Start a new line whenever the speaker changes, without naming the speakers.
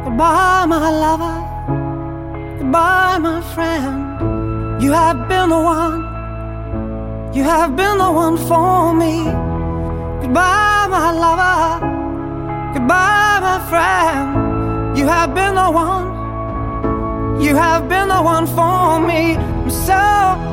Goodbye, my lover. Goodbye, my friend. You have been the one. You have been the one for me. Goodbye, my lover. Goodbye, my friend. You have been the one. You have been the one for me. I'm so